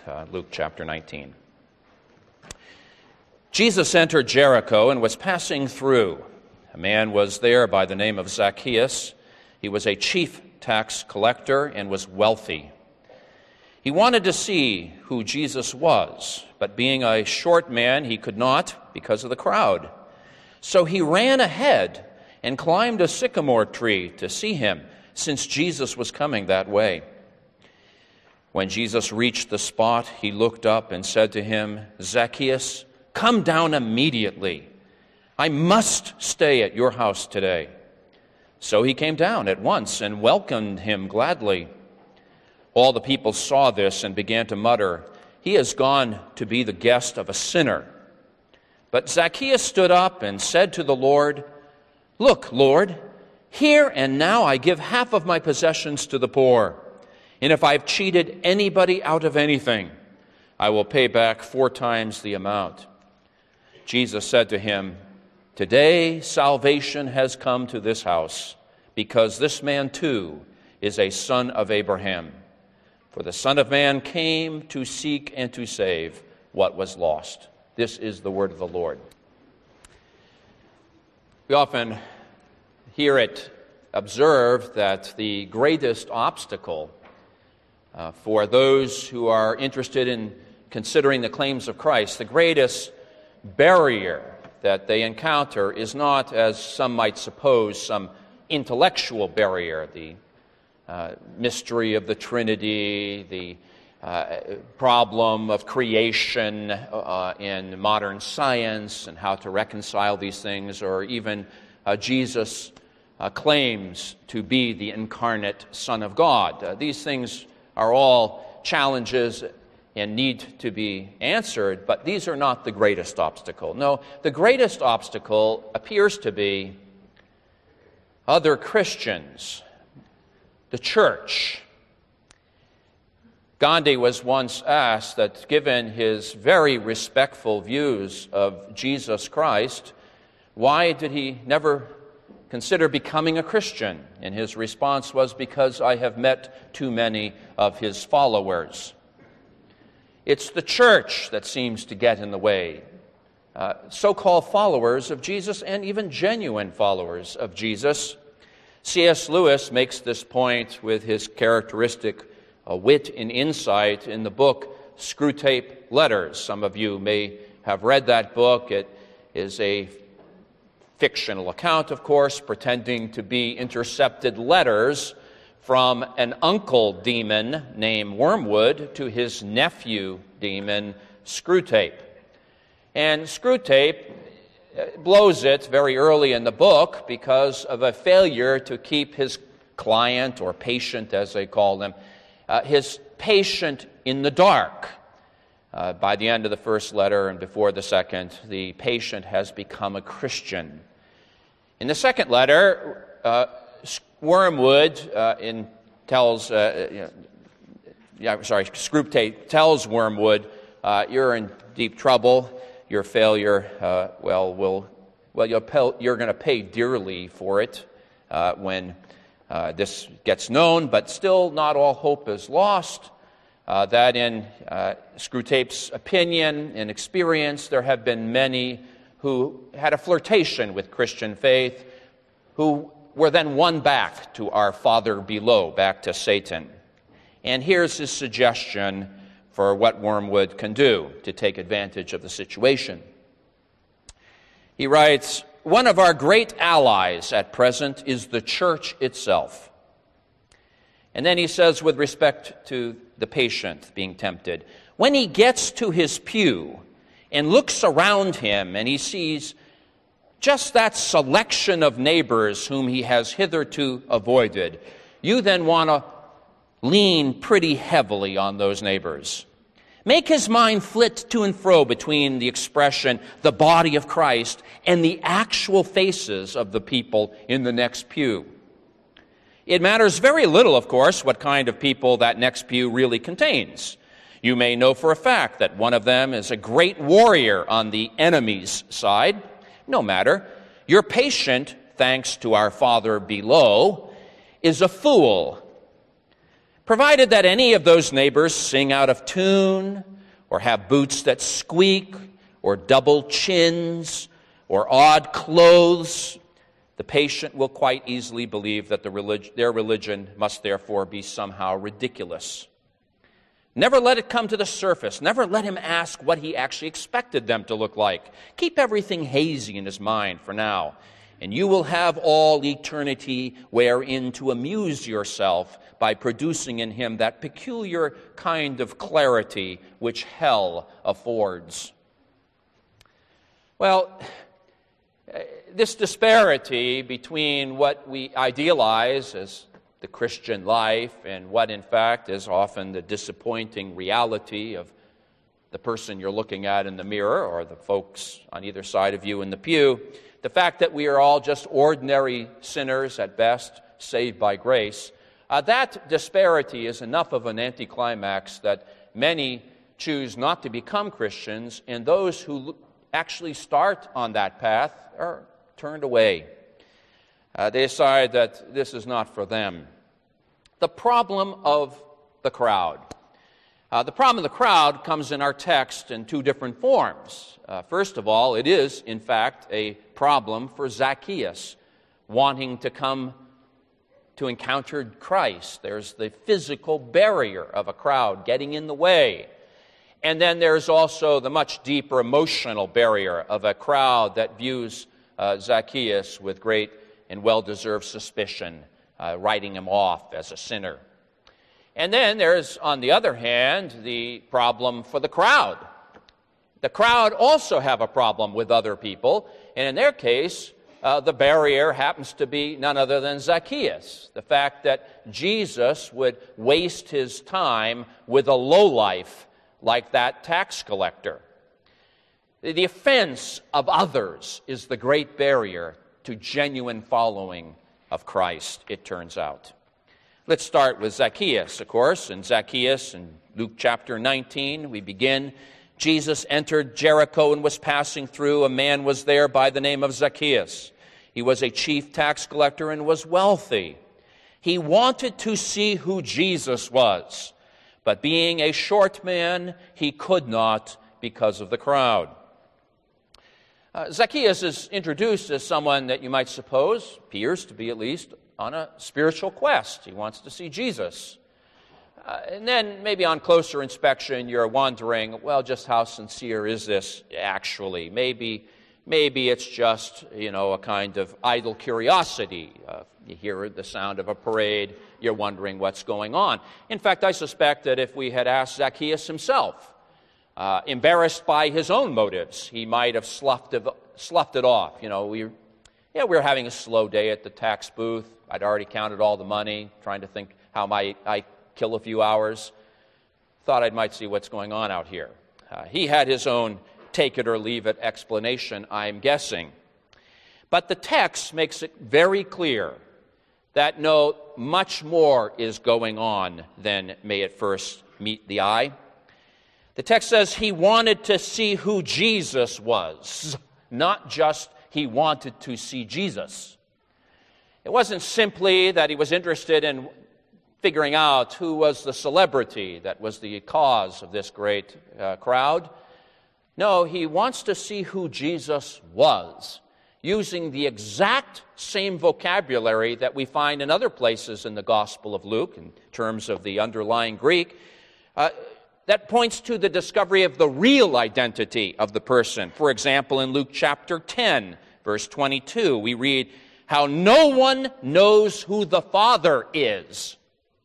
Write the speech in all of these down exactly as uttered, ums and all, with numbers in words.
uh, Luke chapter nineteen. Jesus entered Jericho and was passing through. A man was there by the name of Zacchaeus. He was a chief tax collector and was wealthy. He wanted to see who Jesus was, but being a short man, he could not because of the crowd. So he ran ahead and climbed a sycamore tree to see him, since Jesus was coming that way. When Jesus reached the spot, he looked up and said to him, "Zacchaeus, come down immediately. I must stay at your house today." So he came down at once and welcomed him gladly. All the people saw this and began to mutter, "He has gone to be the guest of a sinner." But Zacchaeus stood up and said to the Lord, "Look, Lord, here and now I give half of my possessions to the poor, and if I've cheated anybody out of anything, I will pay back four times the amount." Jesus said to him, "Today salvation has come to this house, because this man too is a son of Abraham. For the Son of Man came to seek and to save what was lost." This is the word of the Lord. We often hear it observed that the greatest obstacle uh, for those who are interested in considering the claims of Christ, the greatest barrier that they encounter is not, as some might suppose, some intellectual barrier, the uh, mystery of the Trinity, the uh, problem of creation uh, in modern science and how to reconcile these things, or even uh, Jesus' uh, claims to be the incarnate Son of God. Uh, these things are all challenges and need to be answered, but these are not the greatest obstacle. No, the greatest obstacle appears to be other Christians, the church. Gandhi was once asked that, given his very respectful views of Jesus Christ, why did he never consider becoming a Christian? And his response was, "Because I have met too many of his followers." It's the church that seems to get in the way. Uh, so-called followers of Jesus, and even genuine followers of Jesus. C S Lewis makes this point with his characteristic uh, wit and insight in the book Screwtape Letters. Some of you may have read that book. It is a fictional account, of course, pretending to be intercepted letters from an uncle demon named Wormwood to his nephew demon Screwtape. And Screwtape blows it very early in the book because of a failure to keep his client, or patient as they call them, uh, his patient in the dark. Uh, by the end of the first letter and before the second, the patient has become a Christian. In the second letter, uh, Wormwood uh, in tells, uh, you know, yeah, sorry, Screwtape tells Wormwood, uh, "You're in deep trouble. Your failure, uh, well, will, well, you'll pay, you're going to pay dearly for it uh, when uh, this gets known. But still, not all hope is lost. Uh, that, in uh, Screwtape's opinion and experience, there have been many who had a flirtation with Christian faith, who were then won back to our Father below, back to Satan." And here's his suggestion for what Wormwood can do to take advantage of the situation. He writes, "One of our great allies at present is the church itself." And then he says, with respect to the patient being tempted, when he gets to his pew and looks around him and he sees just that selection of neighbors whom he has hitherto avoided, you then want to lean pretty heavily on those neighbors. Make his mind flit to and fro between the expression, the body of Christ, and the actual faces of the people in the next pew. It matters very little, of course, what kind of people that next pew really contains. You may know for a fact that one of them is a great warrior on the enemy's side. No matter. Your patient, thanks to our Father below, is a fool. provided that any of those neighbors sing out of tune, or have boots that squeak, or double chins, or odd clothes, the patient will quite easily believe that the relig- their religion must therefore be somehow ridiculous. Never let it come to the surface. Never let him ask what he actually expected them to look like. Keep everything hazy in his mind for now, and you will have all eternity wherein to amuse yourself by producing in him that peculiar kind of clarity which hell affords. Well, this disparity between what we idealize as the Christian life and what in fact is often the disappointing reality of the person you're looking at in the mirror or the folks on either side of you in the pew, the fact that we are all just ordinary sinners at best, saved by grace, uh, that disparity is enough of an anticlimax that many choose not to become Christians, and those who actually start on that path are turned away. Uh, they decide that this is not for them. The problem of the crowd. Uh, the problem of the crowd comes in our text in two different forms. Uh, first of all, it is, in fact, a problem for Zacchaeus wanting to come to encounter Christ. There's the physical barrier of a crowd getting in the way. And then there's also the much deeper emotional barrier of a crowd that views uh, Zacchaeus with great and well-deserved suspicion, uh, writing him off as a sinner. And then there's, on the other hand, the problem for the crowd. The crowd also have a problem with other people, and in their case, uh, the barrier happens to be none other than Zacchaeus. The fact that Jesus would waste his time with a lowlife like that tax collector. The offense of others is the great barrier to genuine following of Christ, it turns out. Let's start with Zacchaeus, of course. And Zacchaeus, in Luke chapter nineteen, we begin. Jesus entered Jericho and was passing through. A man was there by the name of Zacchaeus. He was a chief tax collector and was wealthy. He wanted to see who Jesus was, but being a short man, he could not because of the crowd. Uh, Zacchaeus is introduced as someone that you might suppose appears to be at least on a spiritual quest. He wants to see Jesus. Uh, and then maybe on closer inspection, you're wondering, well, just how sincere is this actually? Maybe maybe it's just, you know, a kind of idle curiosity. Uh, you hear the sound of a parade, you're wondering what's going on. In fact, I suspect that if we had asked Zacchaeus himself, uh, embarrassed by his own motives, he might have sloughed it, sloughed it off. You know, we, yeah, we were having a slow day at the tax booth. I'd already counted all the money, trying to think how might I kill a few hours. Thought I might see what's going on out here. Uh, he had his own take-it-or-leave-it explanation, I'm guessing. But the text makes it very clear that no, much more is going on than may at first meet the eye. The text says he wanted to see who Jesus was, not just he wanted to see Jesus. It wasn't simply that he was interested in figuring out who was the celebrity that was the cause of this great uh, crowd. No, he wants to see who Jesus was, using the exact same vocabulary that we find in other places in the Gospel of Luke, in terms of the underlying Greek, uh, that points to the discovery of the real identity of the person. For example, in Luke chapter ten, verse twenty-two, we read how no one knows who the Father is.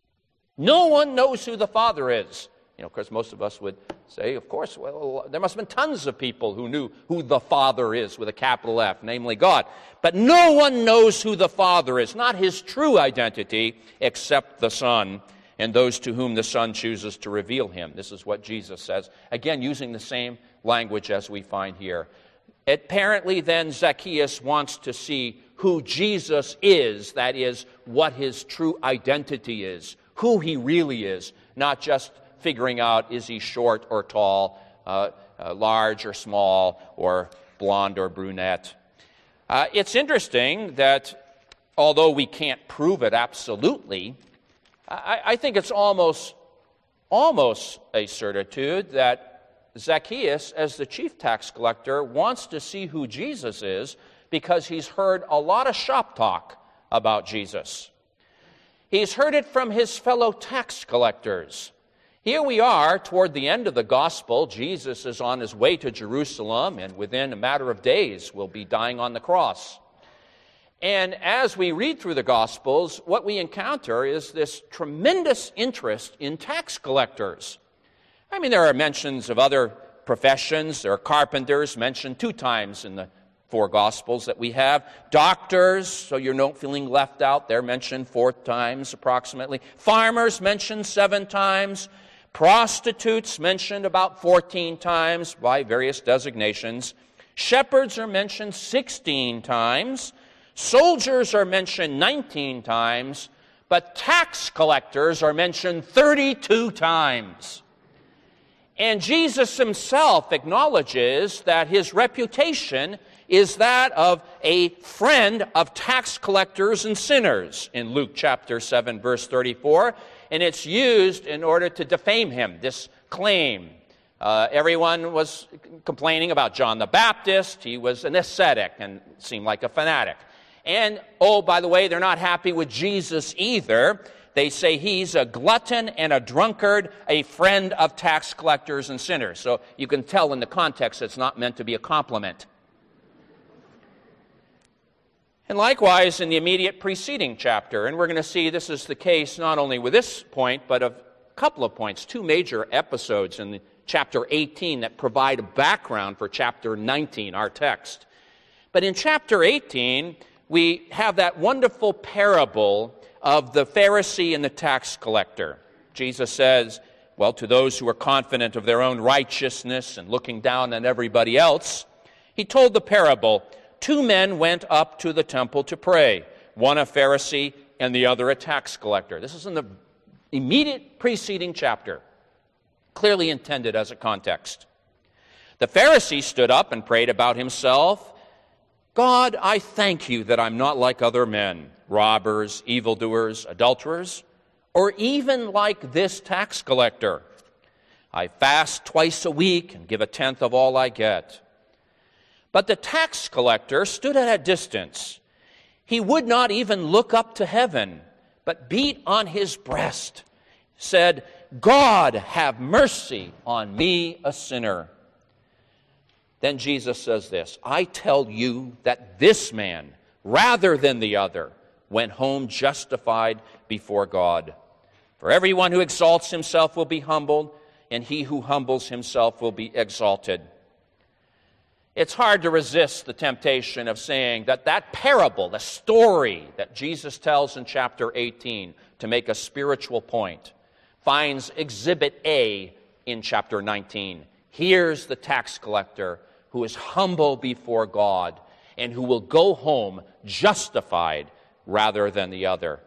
No one knows who the Father is. You know, of course, most of us would say, of course, well, there must have been tons of people who knew who the Father is with a capital F, namely God. But no one knows who the Father is, not his true identity, except the Son and those to whom the Son chooses to reveal him. This is what Jesus says, again, using the same language as we find here. Apparently, then, Zacchaeus wants to see who Jesus is, that is, what his true identity is, who he really is, not just figuring out, is he short or tall, uh, uh, large or small, or blonde or brunette. Uh, it's interesting that although we can't prove it absolutely, I, I think it's almost, almost a certitude that Zacchaeus, as the chief tax collector, wants to see who Jesus is because he's heard a lot of shop talk about Jesus. He's heard it from his fellow tax collectors. Here we are toward the end of the gospel. Jesus is on his way to Jerusalem, and within a matter of days will be dying on the cross. And as we read through the Gospels, what we encounter is this tremendous interest in tax collectors. I mean, there are mentions of other professions. There are carpenters mentioned two times in the four Gospels that we have. Doctors, so you're not feeling left out, they're mentioned four times approximately. Farmers mentioned seven times. Prostitutes mentioned about fourteen times by various designations. Shepherds are mentioned sixteen times. Soldiers are mentioned nineteen times, but tax collectors are mentioned thirty-two times. And Jesus himself acknowledges that his reputation is that of a friend of tax collectors and sinners in Luke chapter seven, verse thirty-four, and it's used in order to defame him, this claim. Uh, everyone was complaining about John the Baptist. He was an ascetic and seemed like a fanatic. And, oh, by the way, they're not happy with Jesus either. They say he's a glutton and a drunkard, a friend of tax collectors and sinners. So you can tell in the context it's not meant to be a compliment. And likewise in the immediate preceding chapter, and we're going to see this is the case not only with this point, but of a couple of points, two major episodes in chapter eighteen that provide a background for chapter nineteen, our text. But in chapter eighteen, we have that wonderful parable of the Pharisee and the tax collector. Jesus says, well, to those who are confident of their own righteousness and looking down on everybody else, he told the parable, two men went up to the temple to pray, one a Pharisee and the other a tax collector. This is in the immediate preceding chapter, clearly intended as a context. The Pharisee stood up and prayed about himself, God, I thank you that I'm not like other men, robbers, evildoers, adulterers, or even like this tax collector. I fast twice a week and give a tenth of all I get. But the tax collector stood at a distance. He would not even look up to heaven, but beat on his breast, said, God, have mercy on me, a sinner. Then Jesus says this, I tell you that this man, rather than the other, went home justified before God. For everyone who exalts himself will be humbled, and he who humbles himself will be exalted. It's hard to resist the temptation of saying that that parable, the story that Jesus tells in chapter eighteen to make a spiritual point, finds exhibit A in chapter nineteen. Here's the tax collector who is humble before God and who will go home justified rather than the other.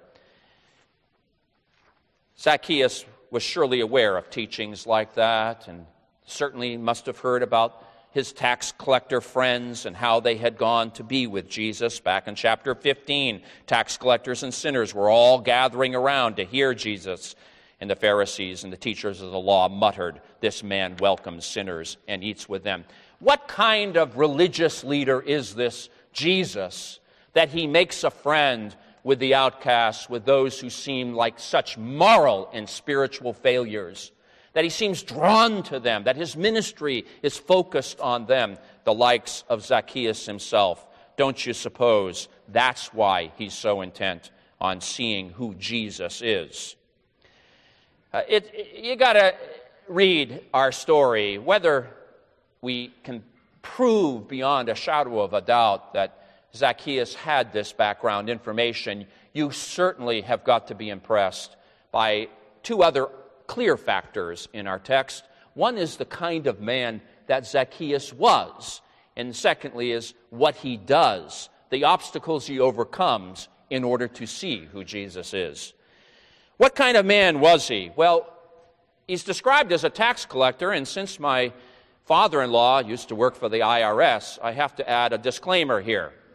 Zacchaeus was surely aware of teachings like that and certainly must have heard about his tax collector friends and how they had gone to be with Jesus. Back in chapter fifteen, tax collectors and sinners were all gathering around to hear Jesus. And the Pharisees and the teachers of the law muttered, this man welcomes sinners and eats with them. What kind of religious leader is this Jesus that he makes a friend with the outcasts, with those who seem like such moral and spiritual failures? That he seems drawn to them, that his ministry is focused on them, the likes of Zacchaeus himself. Don't you suppose that's why he's so intent on seeing who Jesus is? Uh, it, it, you got to read our story, whether we can prove beyond a shadow of a doubt that Zacchaeus had this background information. You certainly have got to be impressed by two other clear factors in our text. One is the kind of man that Zacchaeus was, and secondly is what he does, the obstacles he overcomes in order to see who Jesus is. What kind of man was he? Well, he's described as a tax collector, and since my father-in-law used to work for the I R S, I have to add a disclaimer here.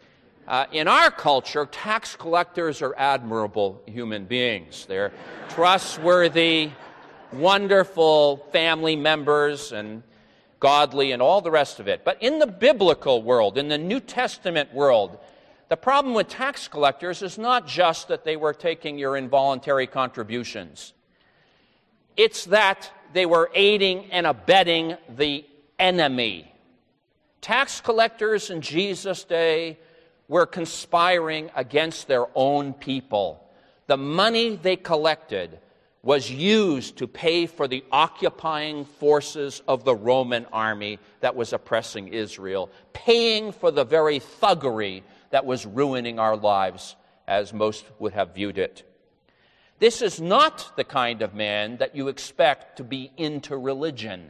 Uh, in our culture, tax collectors are admirable human beings. They're trustworthy, wonderful family members, and godly, and all the rest of it. But in the biblical world, in the New Testament world, the problem with tax collectors is not just that they were taking your involuntary contributions. It's that they were aiding and abetting the enemy. Tax collectors in Jesus' day were conspiring against their own people. The money they collected was used to pay for the occupying forces of the Roman army that was oppressing Israel, paying for the very thuggery that was ruining our lives, as most would have viewed it. This is not the kind of man that you expect to be into religion.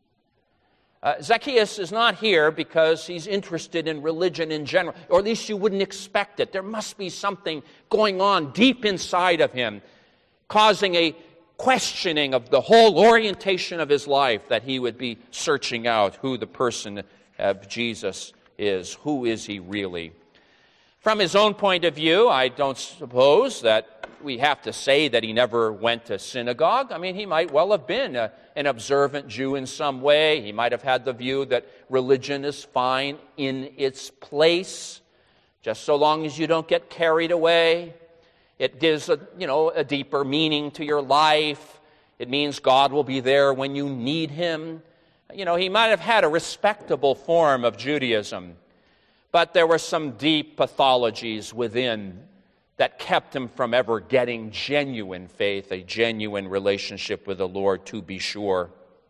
Uh, Zacchaeus is not here because he's interested in religion in general, or at least you wouldn't expect it. There must be something going on deep inside of him, causing a questioning of the whole orientation of his life, that he would be searching out who the person of Jesus is. Who is he really? From his own point of view, I don't suppose that we have to say that he never went to synagogue. I mean, he might well have been a, an observant Jew in some way. He might have had the view that religion is fine in its place, just so long as you don't get carried away. It gives a, you know, a deeper meaning to your life. It means God will be there when you need him. You know, he might have had a respectable form of Judaism, but there were some deep pathologies within that kept him from ever getting genuine faith, a genuine relationship with the Lord, to be sure.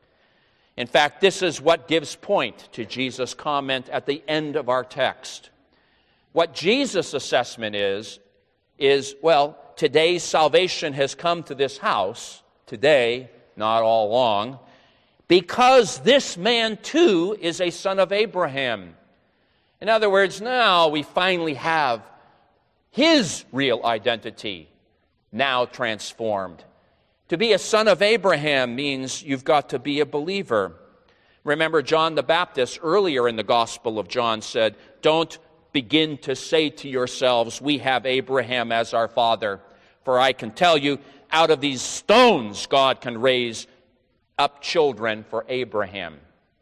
In fact, this is what gives point to Jesus' comment at the end of our text. What Jesus' assessment is, is, well, today's salvation has come to this house, today, not all along, because this man too is a son of Abraham. In other words, now we finally have his real identity now transformed. To be a son of Abraham means you've got to be a believer. Remember, John the Baptist earlier in the Gospel of John said, "Don't begin to say to yourselves, 'We have Abraham as our father.' For I can tell you, out of these stones God can raise up children for Abraham."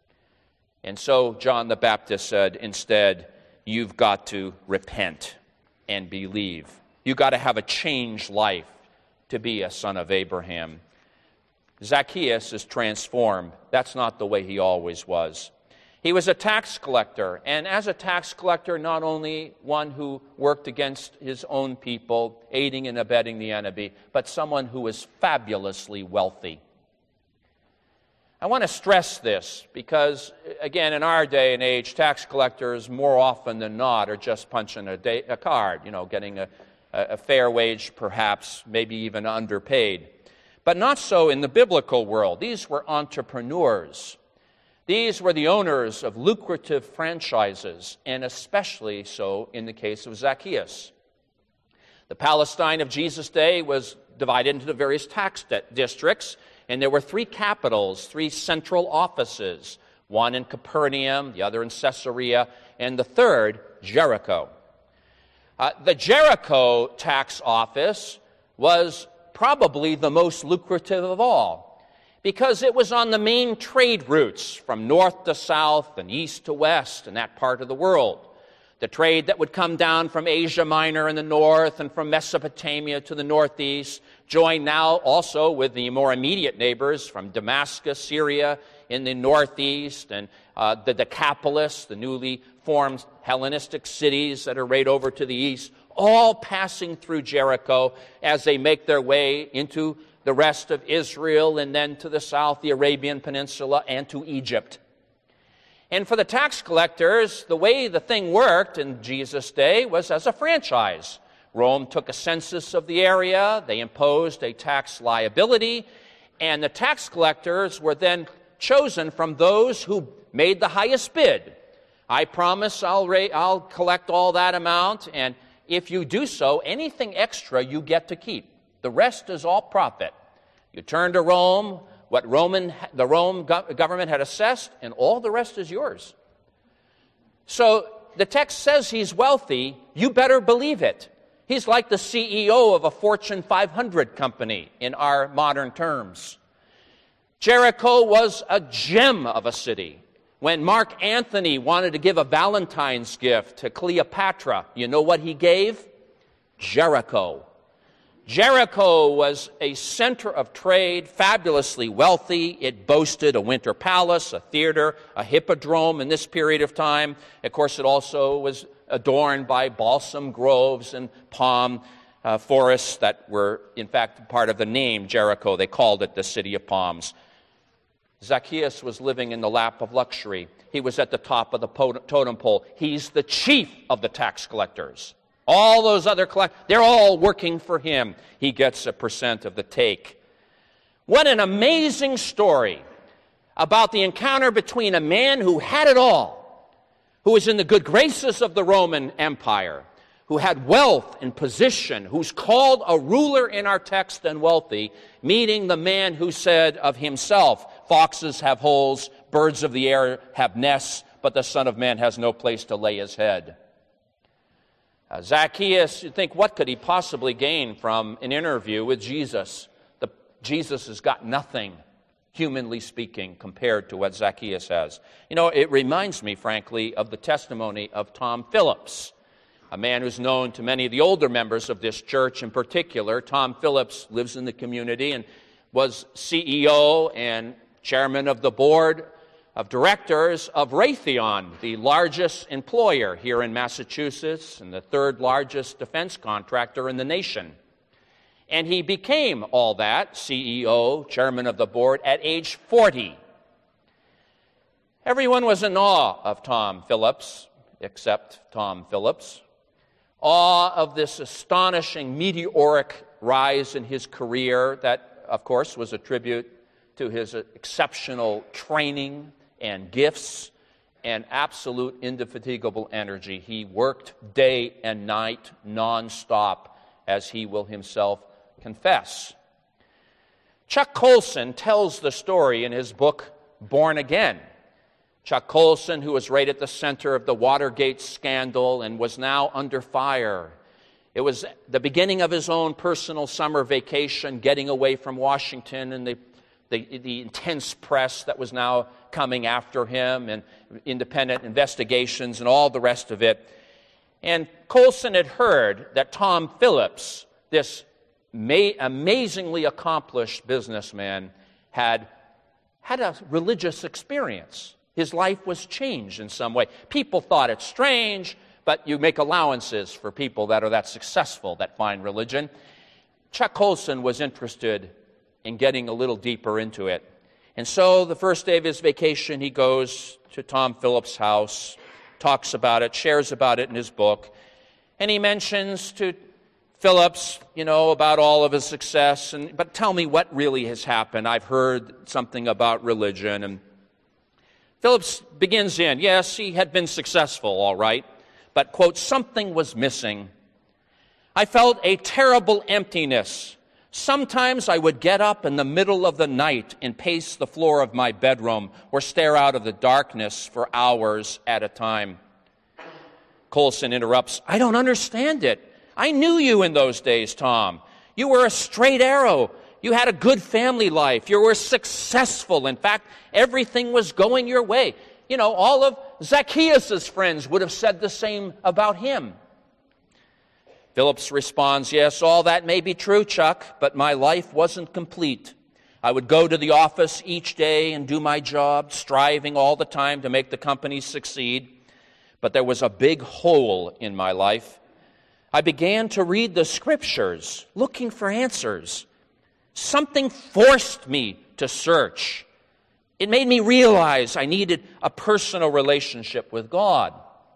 And so John the Baptist said, instead, you've got to repent and believe. You've got to have a changed life to be a son of Abraham. Zacchaeus is transformed. That's not the way he always was. He was a tax collector, and as a tax collector, not only one who worked against his own people, aiding and abetting the enemy, but someone who was fabulously wealthy. I want to stress this because, again, in our day and age, tax collectors more often than not are just punching a, day, a card, you know, getting a, a fair wage, perhaps, maybe even underpaid. But not so in the biblical world. These were entrepreneurs. These were the owners of lucrative franchises, and especially so in the case of Zacchaeus. The Palestine of Jesus' day was divided into the various tax districts, and there were three capitals, three central offices, one in Capernaum, the other in Caesarea, and the third, Jericho. Uh, the Jericho tax office was probably the most lucrative of all, because it was on the main trade routes from north to south and east to west in that part of the world. The trade that would come down from Asia Minor in the north and from Mesopotamia to the northeast, joined now also with the more immediate neighbors from Damascus, Syria in the northeast, and uh, the Decapolis, the newly formed Hellenistic cities that are right over to the east, all passing through Jericho as they make their way into the rest of Israel and then to the south, the Arabian Peninsula, and to Egypt. And for the tax collectors, the way the thing worked in Jesus' day was as a franchise. Rome took a census of the area, they imposed a tax liability, and the tax collectors were then chosen from those who made the highest bid. I promise I'll, ra- I'll collect all that amount, and if you do so, anything extra you get to keep. The rest is all profit. You turn to Rome, what Roman, the Rome go- government had assessed, and all the rest is yours. So the text says he's wealthy. You better believe it. He's like the C E O of a Fortune five hundred company in our modern terms. Jericho was a gem of a city. When Mark Antony wanted to give a Valentine's gift to Cleopatra, you know what he gave? Jericho. Jericho was a center of trade, fabulously wealthy. It boasted a winter palace, a theater, a hippodrome in this period of time. Of course, it also was adorned by balsam groves and palm uh, forests that were, in fact, part of the name Jericho. They called it the City of Palms. Zacchaeus was living in the lap of luxury. He was at the top of the totem pole. He's the chief of the tax collectors. All those other collectors, they're all working for him. He gets a percent of the take. What an amazing story about the encounter between a man who had it all, who was in the good graces of the Roman Empire, who had wealth and position, who's called a ruler in our text and wealthy, meeting the man who said of himself, foxes have holes, birds of the air have nests, but the Son of Man has no place to lay his head. Uh, Zacchaeus, you think, what could he possibly gain from an interview with Jesus? The, Jesus has got nothing, humanly speaking, compared to what Zacchaeus has. You know, it reminds me, frankly, of the testimony of Tom Phillips, a man who's known to many of the older members of this church in particular. Tom Phillips lives in the community and was C E O and chairman of the board of directors of Raytheon, the largest employer here in Massachusetts and the third largest defense contractor in the nation. And he became all that, C E O, chairman of the board, at age forty. Everyone was in awe of Tom Phillips, except Tom Phillips. Awe of this astonishing meteoric rise in his career that, of course, was a tribute to his exceptional training and gifts and absolute indefatigable energy. He worked day and night nonstop, as he will himself confess. Chuck Colson tells the story in his book, Born Again. Chuck Colson, who was right at the center of the Watergate scandal and was now under fire. It was the beginning of his own personal summer vacation, getting away from Washington and the The, the intense press that was now coming after him and independent investigations and all the rest of it. And Colson had heard that Tom Phillips, this ma- amazingly accomplished businessman, had had a religious experience. His life was changed in some way. People thought it strange, but you make allowances for people that are that successful that find religion. Chuck Colson was interested in getting a little deeper into it. And so the first day of his vacation, he goes to Tom Phillips' house, talks about it, shares about it in his book, and he mentions to Phillips, you know, about all of his success, and but tell me what really has happened. I've heard something about religion. And Phillips begins in, yes, he had been successful, all right, but, quote, something was missing. I felt a terrible emptiness. Sometimes I would get up in the middle of the night and pace the floor of my bedroom or stare out of the darkness for hours at a time. Colson interrupts, I don't understand it. I knew you in those days, Tom. You were a straight arrow. You had a good family life. You were successful. In fact, everything was going your way. You know, all of Zacchaeus' friends would have said the same about him. Phillips responds, yes, all that may be true, Chuck, but my life wasn't complete. I would go to the office each day and do my job, striving all the time to make the company succeed. But there was a big hole in my life. I began to read the scriptures, looking for answers. Something forced me to search. It made me realize I needed a personal relationship with God.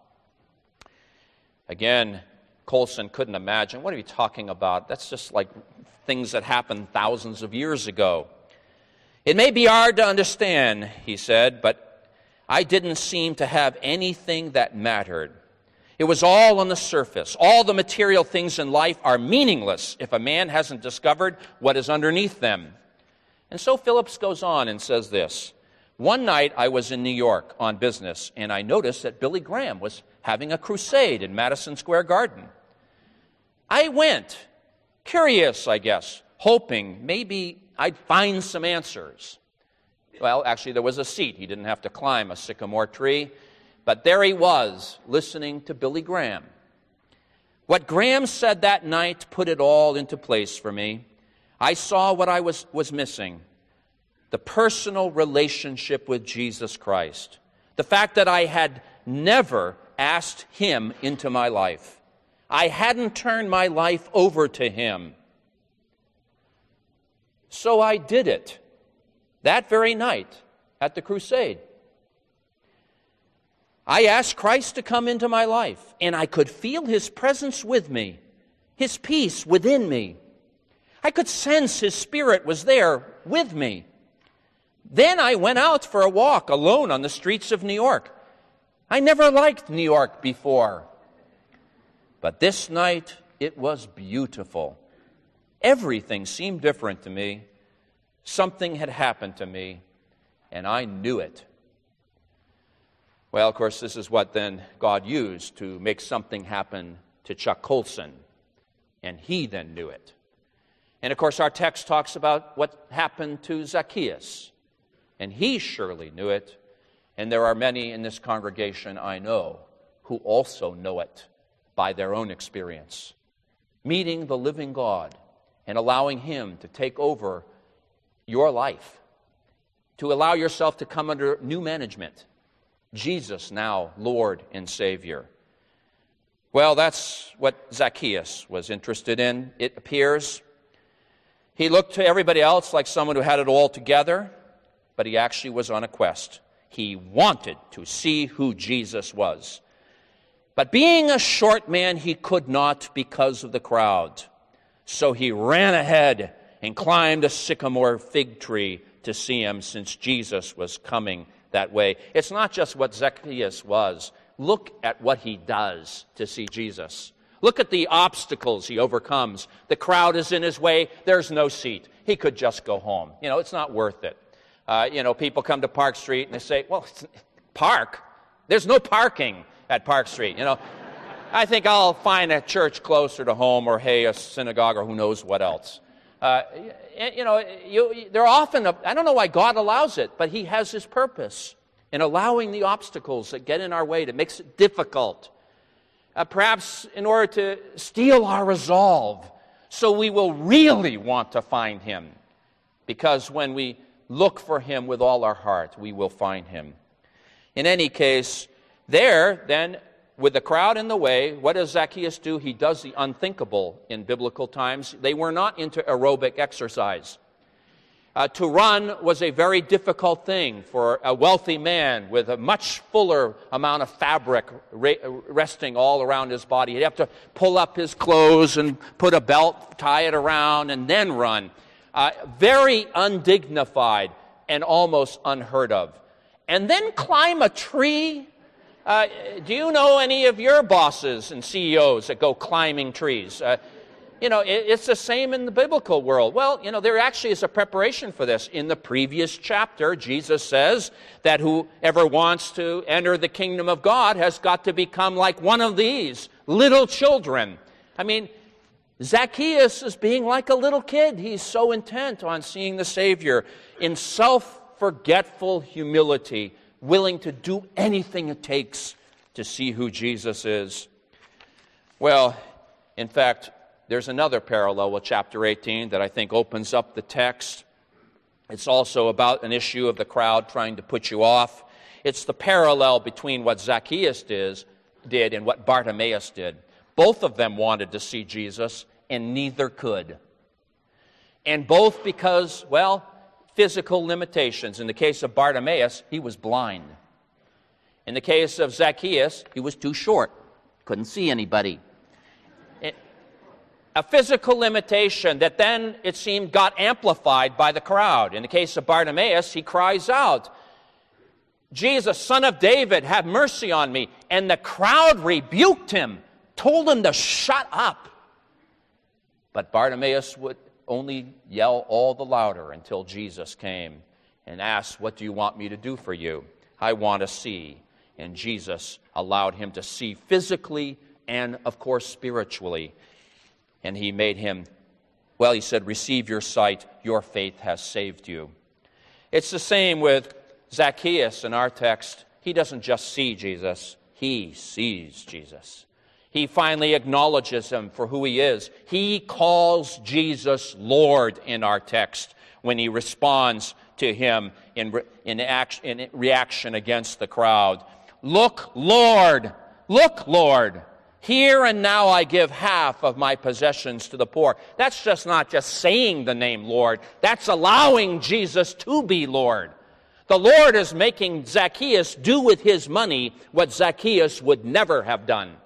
Again, Colson couldn't imagine. What are you talking about? That's just like things that happened thousands of years ago. It may be hard to understand, he said, but I didn't seem to have anything that mattered. It was all on the surface. All the material things in life are meaningless if a man hasn't discovered what is underneath them. And so Phillips goes on and says this, One night I was in New York on business, and I noticed that Billy Graham was having a crusade in Madison Square Garden. I went, curious, I guess, hoping maybe I'd find some answers. Well, actually, there was a seat. He didn't have to climb a sycamore tree. But there he was, listening to Billy Graham. What Graham said that night put it all into place for me. I saw what I was, was missing. The personal relationship with Jesus Christ. The fact that I had never asked Him into my life. I hadn't turned my life over to Him. So I did it that very night at the crusade. I asked Christ to come into my life, and I could feel His presence with me, His peace within me. I could sense His Spirit was there with me. Then I went out for a walk alone on the streets of New York. I never liked New York before. But this night, it was beautiful. Everything seemed different to me. Something had happened to me, and I knew it. Well, of course, this is what then God used to make something happen to Chuck Colson, and he then knew it. And of course, our text talks about what happened to Zacchaeus, and he surely knew it, and there are many in this congregation I know who also know it by their own experience. Meeting the living God and allowing Him to take over your life, to allow yourself to come under new management. Jesus now Lord and Savior. Well, that's what Zacchaeus was interested in, it appears. He looked to everybody else like someone who had it all together, but he actually was on a quest. He wanted to see who Jesus was. But being a short man, he could not because of the crowd. So he ran ahead and climbed a sycamore fig tree to see Him, since Jesus was coming that way. It's not just what Zacchaeus was. Look at what he does to see Jesus. Look at the obstacles he overcomes. The crowd is in his way. There's no seat. He could just go home. You know, it's not worth it. Uh, you know, people come to Park Street and they say, well, it's, park? There's no parking at Park Street. You know, I think I'll find a church closer to home, or, hey, a synagogue, or who knows what else. Uh, you know, you, they're often, I don't know why God allows it, but He has His purpose in allowing the obstacles that get in our way, that makes it difficult. Uh, perhaps in order to steel our resolve, so we will really want to find Him. Because when we look for Him with all our heart, we will find Him. In any case, there, then, with the crowd in the way, what does Zacchaeus do? He does the unthinkable in biblical times. They were not into aerobic exercise. Uh, to run was a very difficult thing for a wealthy man with a much fuller amount of fabric re- resting all around his body. He'd have to pull up his clothes and put a belt, tie it around, and then run. Uh, very undignified and almost unheard of. And then climb a tree. Uh, do you know any of your bosses and C E Os that go climbing trees? Uh, you know, it, it's the same in the biblical world. Well, you know, there actually is a preparation for this. In the previous chapter, Jesus says that whoever wants to enter the kingdom of God has got to become like one of these little children. I mean, Zacchaeus is being like a little kid. He's so intent on seeing the Savior in self-forgetful humility, willing to do anything it takes to see who Jesus is. Well, in fact, there's another parallel with chapter eighteen that I think opens up the text. It's also about an issue of the crowd trying to put you off. It's the parallel between what Zacchaeus did, did and what Bartimaeus did. Both of them wanted to see Jesus, and neither could. And both because, well, physical limitations. In the case of Bartimaeus, he was blind. In the case of Zacchaeus, he was too short, couldn't see anybody. It, a physical limitation that then, it seemed, got amplified by the crowd. In the case of Bartimaeus, he cries out, Jesus, Son of David, have mercy on me. And the crowd rebuked him, told him to shut up. But Bartimaeus would only yell all the louder until Jesus came. and asked, "What do you want me to do for you?" "I want to see." And Jesus allowed him to see physically and, of course, spiritually. And he made him, well, he said, "Receive your sight. Your faith has saved you." It's the same with Zacchaeus in our text. He doesn't just see Jesus. He sees Jesus. He finally acknowledges him for who he is. He calls Jesus Lord in our text when he responds to him in, re- in, act- in reaction against the crowd. "Look, Lord! Look, Lord! Here and now I give half of my possessions to the poor." That's just not just saying the name Lord. That's allowing Jesus to be Lord. The Lord is making Zacchaeus do with his money what Zacchaeus would never have done,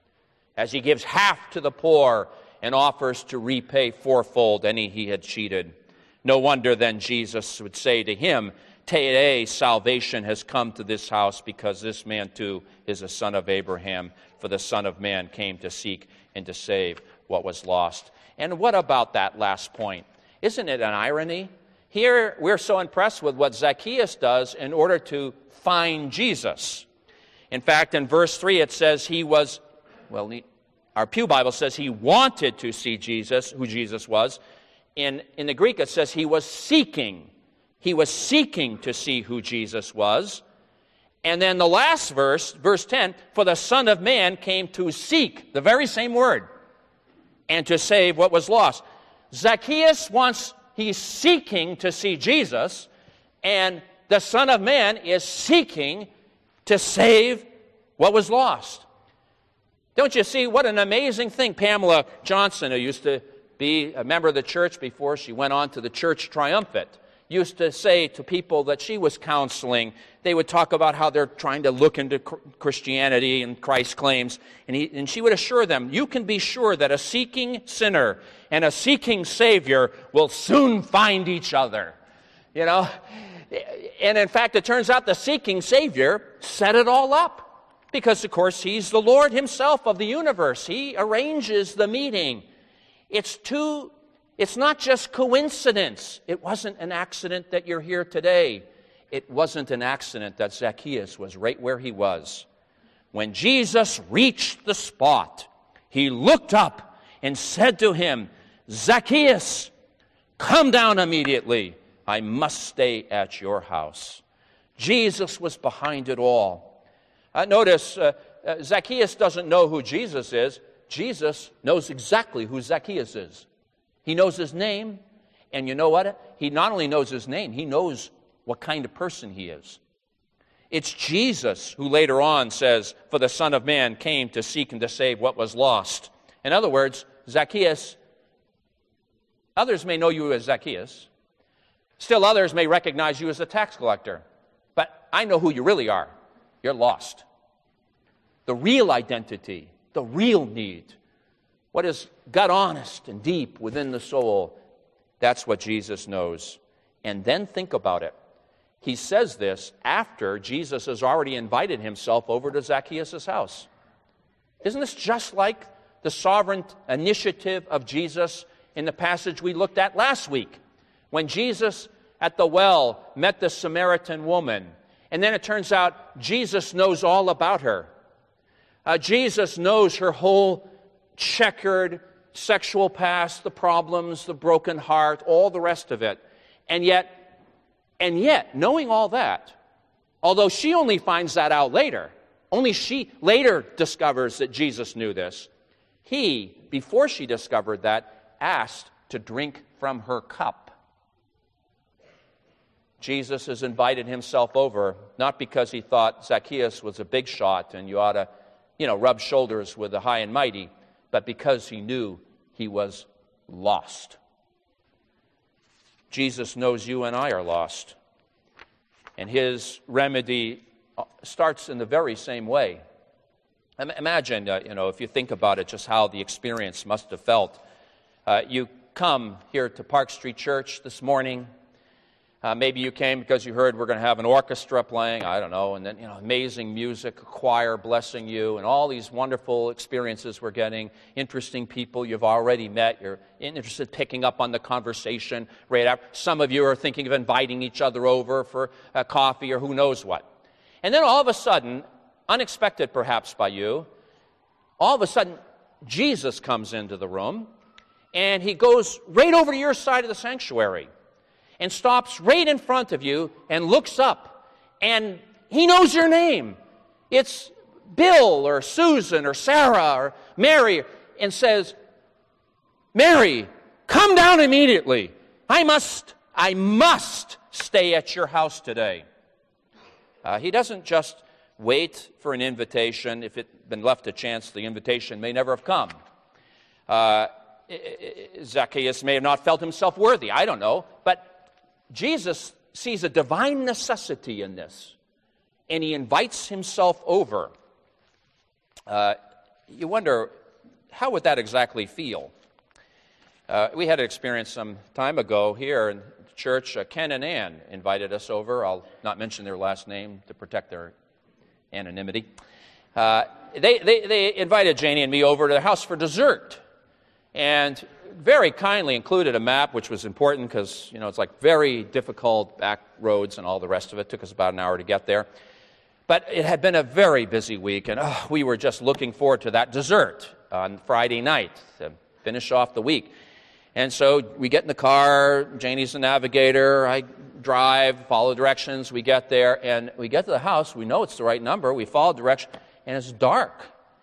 as he gives half to the poor and offers to repay fourfold any he had cheated. No wonder then Jesus would say to him, "Today salvation has come to this house, because this man too is a son of Abraham. For the Son of Man came to seek and to save what was lost." And what about that last point? Isn't it an irony? Here we're so impressed with what Zacchaeus does in order to find Jesus. In fact, in verse three it says he was, well, our Pew Bible says he wanted to see Jesus, who Jesus was. In, in the Greek it says he was seeking. He was seeking to see who Jesus was. And then the last verse, verse ten, "For the Son of Man came to seek," the very same word, "and to save what was lost." Zacchaeus wants, he's seeking to see Jesus, and the Son of Man is seeking to save what was lost. Don't you see what an amazing thing? Pamela Johnson, who used to be a member of the church before she went on to the Church Triumphant, used to say to people that she was counseling, they would talk about how they're trying to look into Christianity and Christ's claims, and, he, and she would assure them, you can be sure that a seeking sinner and a seeking Savior will soon find each other. You know? And in fact, it turns out the seeking Savior set it all up. Because, of course, he's the Lord himself of the universe. He arranges the meeting. It's too, it's not just coincidence. It wasn't an accident that you're here today. It wasn't an accident that Zacchaeus was right where he was. When Jesus reached the spot, he looked up and said to him, "Zacchaeus, come down immediately. I must stay at your house." Jesus was behind it all. Uh, notice, uh, uh, Zacchaeus doesn't know who Jesus is. Jesus knows exactly who Zacchaeus is. He knows his name, and you know what? He not only knows his name, he knows what kind of person he is. It's Jesus who later on says, "For the Son of Man came to seek and to save what was lost." In other words, Zacchaeus, others may know you as Zacchaeus. Still others may recognize you as a tax collector. But I know who you really are. You're lost. The real identity, the real need, what is gut honest and deep within the soul, that's what Jesus knows. And then think about it. He says this after Jesus has already invited himself over to Zacchaeus' house. Isn't this just like the sovereign initiative of Jesus in the passage we looked at last week? When Jesus at the well met the Samaritan woman, and then it turns out Jesus knows all about her. Uh, Jesus knows her whole checkered sexual past, the problems, the broken heart, all the rest of it. And yet, and yet, knowing all that, although she only finds that out later, only she later discovers that Jesus knew this, he, before she discovered that, asked to drink from her cup. Jesus has invited himself over, not because he thought Zacchaeus was a big shot and you ought to, you know, rub shoulders with the high and mighty, but because he knew he was lost. Jesus knows you and I are lost. And his remedy starts in the very same way. Imagine, uh, you know, if you think about it, just how the experience must have felt. Uh, you come here to Park Street Church this morning. Uh, maybe you came because you heard we're going to have an orchestra playing, I don't know, and then, you know, amazing music, a choir blessing you, and all these wonderful experiences we're getting, interesting people you've already met. You're interested in picking up on the conversation right after. Some of you are thinking of inviting each other over for a coffee or who knows what. And then all of a sudden, unexpected perhaps by you, all of a sudden, Jesus comes into the room, and he goes right over to your side of the sanctuary and stops right in front of you and looks up, and he knows your name. It's Bill or Susan or Sarah or Mary, and says, Mary, come down immediately. I must, I must stay at your house today. Uh, he doesn't just wait for an invitation. If it had been left a chance, the invitation may never have come. Uh, Zacchaeus may have not felt himself worthy. I don't know. But Jesus sees a divine necessity in this, and he invites himself over. Uh, you wonder, how would that exactly feel? Uh, we had an experience some time ago here in church. Uh, Ken and Ann invited us over. I'll not mention their last name to protect their anonymity. Uh, they, they, they invited Janie and me over to their house for dessert, and very kindly included a map, which was important because, you know, it's like very difficult back roads and all the rest of it. It took us about an hour to get there. But it had been a very busy week, and oh, we were just looking forward to that dessert on Friday night to finish off the week. And so we get in the car, Janie's the navigator, I drive, follow directions, we get there, and we get to the house, we know it's the right number, we follow direction, and it's dark.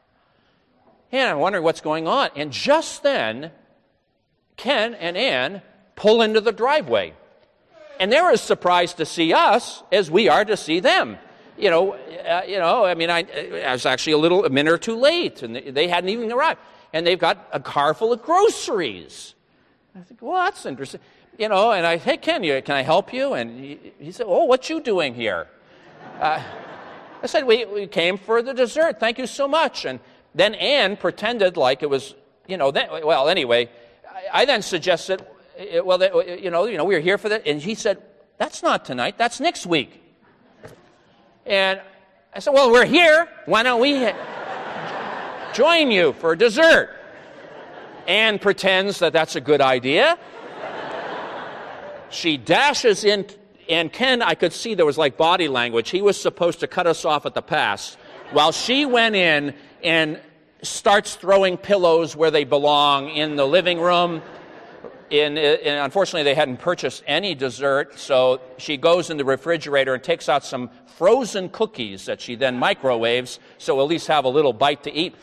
And I'm wondering what's going on. And just then, Ken and Ann pull into the driveway. And they're as surprised to see us as we are to see them. You know, uh, you know. I mean, I, I was actually a little, a minute or two late, and they, they hadn't even arrived. And they've got a car full of groceries. I think, well, that's interesting. You know, and I, hey, Ken, you, can I help you? And he, he said, oh, what you doing here? Uh, I said, we, we came for the dessert. Thank you so much. And then Ann pretended like it was, you know, then, well, anyway, I, I then suggested, well, you know, you know, we were here for that. And he said, that's not tonight. That's next week. And I said, well, we're here. Why don't we join you for dessert? Ann pretends that that's a good idea. She dashes in, and Ken, I could see there was like body language. He was supposed to cut us off at the pass, while she went in and starts throwing pillows where they belong in the living room. In, in, unfortunately, they hadn't purchased any dessert, so she goes in the refrigerator and takes out some frozen cookies that she then microwaves, so we'll at least have a little bite to eat.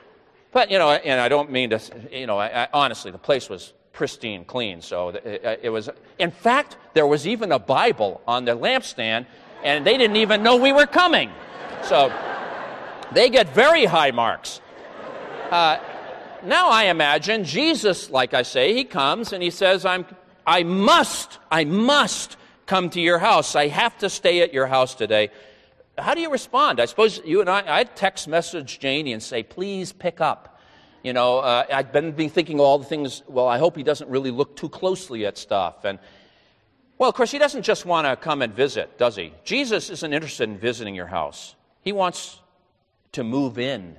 But, you know, and I don't mean to, you know, I, I, honestly, the place was pristine clean, so it, it was, in fact, there was even a Bible on the lampstand, and they didn't even know we were coming. So they get very high marks. Uh, now I imagine Jesus, like I say, he comes and he says, I'm, I must, I must come to your house. I have to stay at your house today. How do you respond? I suppose you and I, I'd text message Janie and say, please pick up. You know, uh, I've been, been thinking all the things, well, I hope he doesn't really look too closely at stuff. And, well, of course, he doesn't just want to come and visit, does he? Jesus isn't interested in visiting your house. He wants to move in.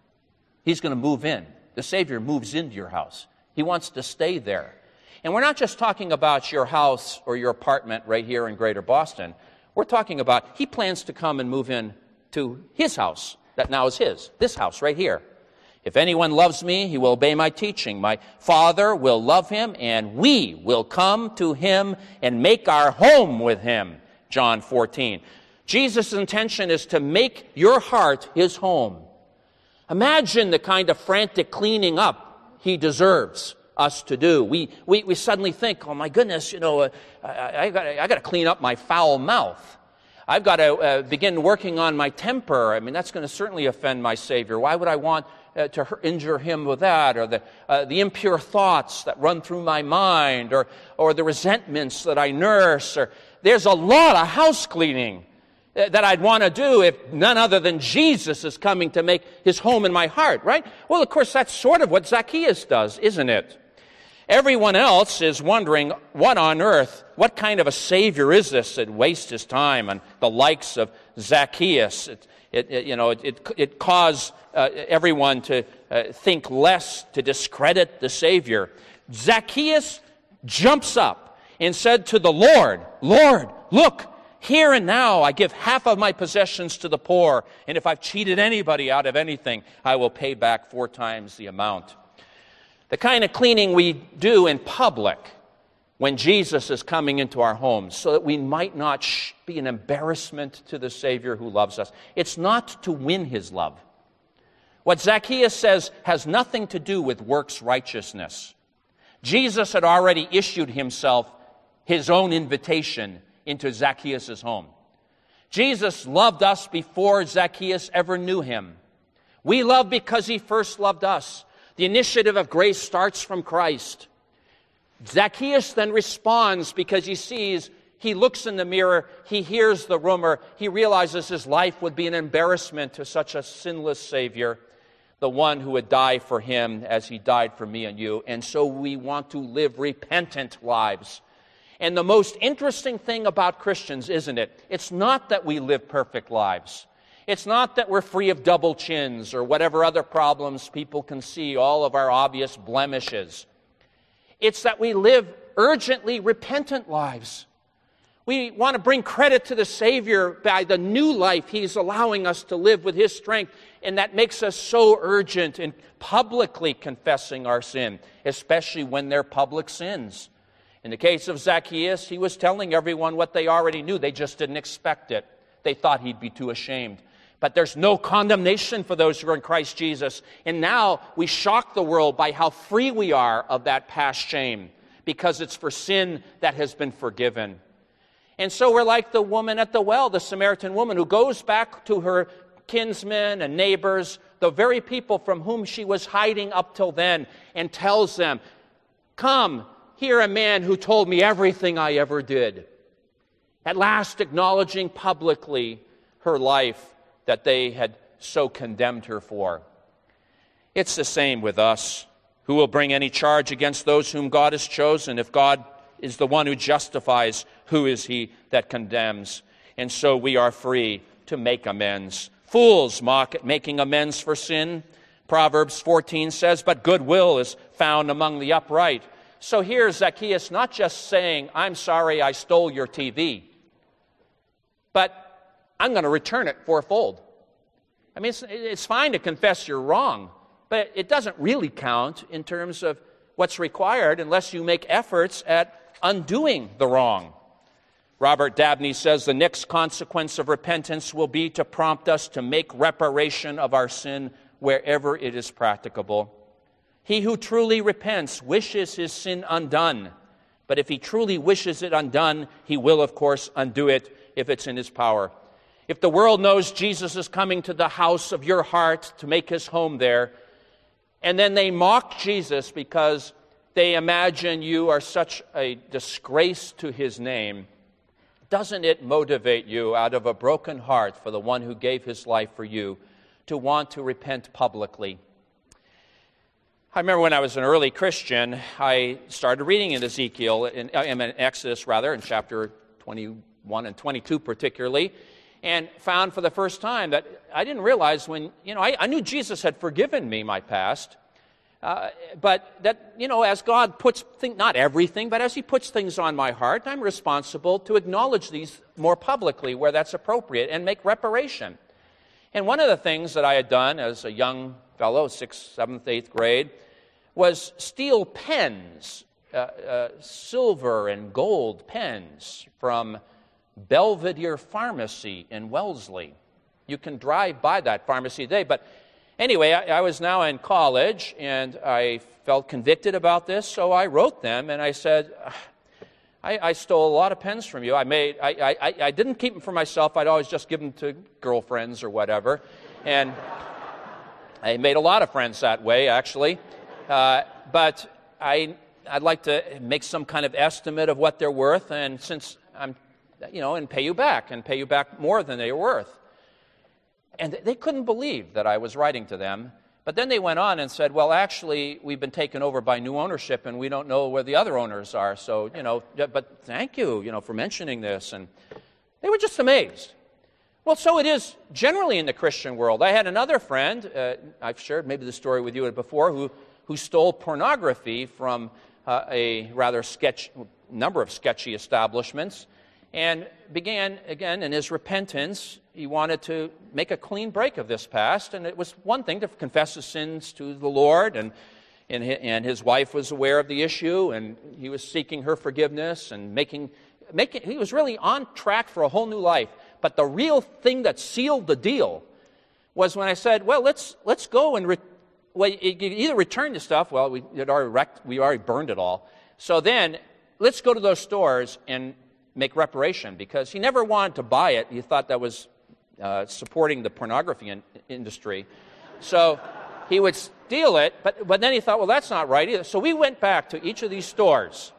He's going to move in. The Savior moves into your house. He wants to stay there. And we're not just talking about your house or your apartment right here in Greater Boston. We're talking about he plans to come and move in to his house that now is his, this house right here. If anyone loves me, he will obey my teaching. My Father will love him, and we will come to him and make our home with him. John fourteen. Jesus' intention is to make your heart his home. Imagine the kind of frantic cleaning up he deserves us to do. We we, we suddenly think, oh my goodness, you know, uh, I, I got I got to clean up my foul mouth. I've got to uh, begin working on my temper. I mean, that's going to certainly offend my Savior. Why would I want uh, to hurt, injure him with that? Or the uh, the impure thoughts that run through my mind, or or the resentments that I nurse. Or there's a lot of house cleaning that I'd want to do if none other than Jesus is coming to make his home in my heart, right? Well, of course, that's sort of what Zacchaeus does, isn't it? Everyone else is wondering, what on earth, what kind of a Savior is this that wastes his time on the likes of Zacchaeus? It, it, it, you know, it, it, it caused uh, everyone to uh, think less, to discredit the Savior. Zacchaeus jumps up and said to the Lord, Lord, look, here and now I give half of my possessions to the poor, and if I've cheated anybody out of anything, I will pay back four times the amount. The kind of cleaning we do in public when Jesus is coming into our homes, so that we might not sh- be an embarrassment to the Savior who loves us. It's not to win his love. What Zacchaeus says has nothing to do with works righteousness. Jesus had already issued himself his own invitation into Zacchaeus' home. Jesus loved us before Zacchaeus ever knew him. We love because he first loved us. The initiative of grace starts from Christ. Zacchaeus then responds because he sees, he looks in the mirror, he hears the rumor, he realizes his life would be an embarrassment to such a sinless Savior, the one who would die for him as he died for me and you. And so we want to live repentant lives. And the most interesting thing about Christians, isn't it? It's not that we live perfect lives. It's not that we're free of double chins or whatever other problems people can see, all of our obvious blemishes. It's that we live urgently repentant lives. We want to bring credit to the Savior by the new life he's allowing us to live with his strength, and that makes us so urgent in publicly confessing our sin, especially when they're public sins. In the case of Zacchaeus, he was telling everyone what they already knew. They just didn't expect it. They thought he'd be too ashamed. But there's no condemnation for those who are in Christ Jesus. And now we shock the world by how free we are of that past shame, because it's for sin that has been forgiven. And so we're like the woman at the well, the Samaritan woman, who goes back to her kinsmen and neighbors, the very people from whom she was hiding up till then, and tells them, come, hear a man who told me everything I ever did. At last acknowledging publicly her life that they had so condemned her for. It's the same with us. Who will bring any charge against those whom God has chosen? If God is the one who justifies, who is he that condemns? And so we are free to make amends. Fools mock at making amends for sin. Proverbs fourteen says, but goodwill is found among the upright. So here's Zacchaeus not just saying, I'm sorry I stole your T V, but I'm going to return it fourfold. I mean, it's, it's fine to confess you're wrong, but it doesn't really count in terms of what's required unless you make efforts at undoing the wrong. Robert Dabney says the next consequence of repentance will be to prompt us to make reparation of our sin wherever it is practicable. He who truly repents wishes his sin undone, but if he truly wishes it undone, he will, of course, undo it if it's in his power. If the world knows Jesus is coming to the house of your heart to make his home there, and then they mock Jesus because they imagine you are such a disgrace to his name, doesn't it motivate you out of a broken heart for the one who gave his life for you to want to repent publicly? I remember when I was an early Christian, I started reading in Ezekiel, in, in Exodus rather, in chapter twenty-one and twenty-two particularly, and found for the first time that I didn't realize when, you know, I, I knew Jesus had forgiven me my past, uh, but that, you know, as God puts, things, not everything, but as he puts things on my heart, I'm responsible to acknowledge these more publicly where that's appropriate and make reparation. And one of the things that I had done as a young fellow, sixth, seventh, eighth grade, was steal pens, uh, uh, silver and gold pens from Belvedere Pharmacy in Wellesley. You can drive by that pharmacy today. But anyway, I, I was now in college, and I felt convicted about this, so I wrote them, and I said, I, I stole a lot of pens from you. I made, I, I, I didn't keep them for myself. I'd always just give them to girlfriends or whatever. And I made a lot of friends that way, actually. Uh, but I, I'd like to make some kind of estimate of what they're worth, and since I'm you know, and pay you back, and pay you back more than they were worth. And they couldn't believe that I was writing to them, But then they went on and said, well, actually, we've been taken over by new ownership, and we don't know where the other owners are. So, you know, but thank you, you know, for mentioning this. And they were just amazed. Well, so it is generally in the Christian world. I had another friend, uh, I've shared maybe the story with you before, who, who stole pornography from uh, a rather sketch number of sketchy establishments and began, again, in his repentance, he wanted to make a clean break of this past. And it was one thing to confess his sins to the Lord, and, and, and his wife was aware of the issue, and he was seeking her forgiveness and making, making, he was really on track for a whole new life. But the real thing that sealed the deal was when I said, well, let's let's go and re- well, either return the stuff. Well, we had already wrecked, we already burned it all. So then let's go to those stores and make reparation, because he never wanted to buy it. He thought that was uh, supporting the pornography in- industry. So he would steal it, but, but then he thought, well, that's not right either. So we went back to each of these stores,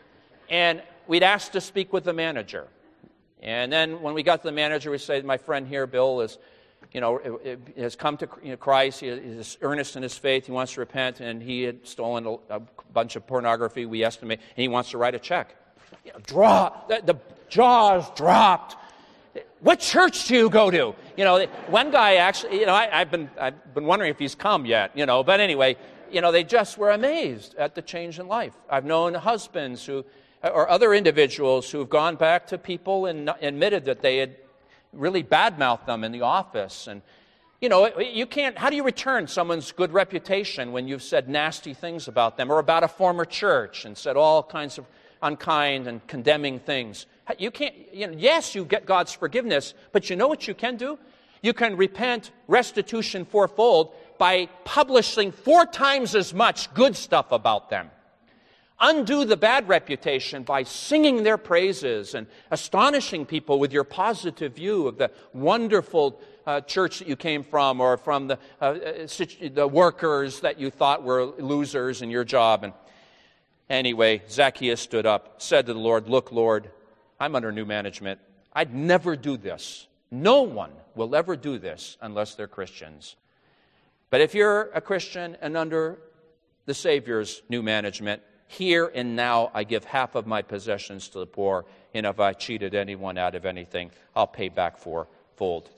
and we'd ask to speak with the manager. And then when we got to the manager, we said, my friend here, Bill, is, you know, has come to you know, Christ. He is earnest in his faith. He wants to repent, and he had stolen a, a bunch of pornography, we estimate, and he wants to write a check. You know, draw, the, the jaws dropped. What church do you go to? You know, one guy actually, you know, I, I've been I've been wondering if he's come yet, you know, but anyway, you know, they just were amazed at the change in life. I've known husbands who, or other individuals who've gone back to people and admitted that they had really badmouthed them in the office. And, you know, you can't, how do you return someone's good reputation when you've said nasty things about them or about a former church and said all kinds of unkind and condemning things? You can't, you know, yes, you get God's forgiveness, but you know what you can do? You can repent, restitution fourfold, by publishing four times as much good stuff about them. Undo the bad reputation by singing their praises and astonishing people with your positive view of the wonderful uh, church that you came from, or from the, uh, the workers that you thought were losers in your job. And anyway, Zacchaeus stood up, said to the Lord, look, Lord, I'm under new management. I'd never do this. No one will ever do this unless they're Christians. But if you're a Christian and under the Savior's new management, here and now I give half of my possessions to the poor, and if I cheated anyone out of anything, I'll pay back fourfold.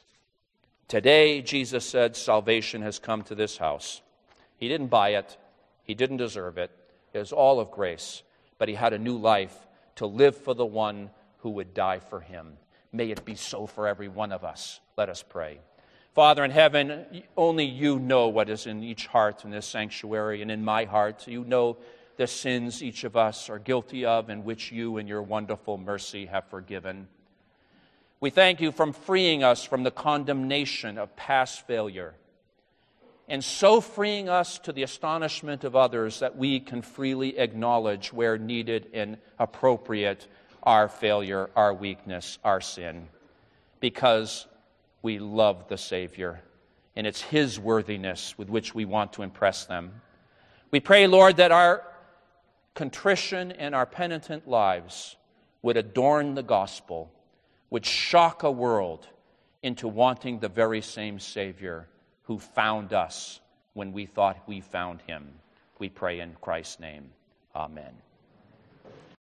Today, Jesus said, salvation has come to this house. He didn't buy it. He didn't deserve it. It was all of grace. But he had a new life to live for the one who would die for him. May it be so for every one of us. Let us pray. Father in heaven, only you know what is in each heart in this sanctuary and in my heart. You know the sins each of us are guilty of, and which you in your wonderful mercy have forgiven. We thank you for freeing us from the condemnation of past failure, and so freeing us to the astonishment of others that we can freely acknowledge where needed and appropriate our failure, our weakness, our sin, because we love the Savior, and it's his worthiness with which we want to impress them. We pray, Lord, that our contrition and our penitent lives would adorn the gospel, would shock a world into wanting the very same Savior who found us when we thought we found him. We pray in Christ's name. Amen.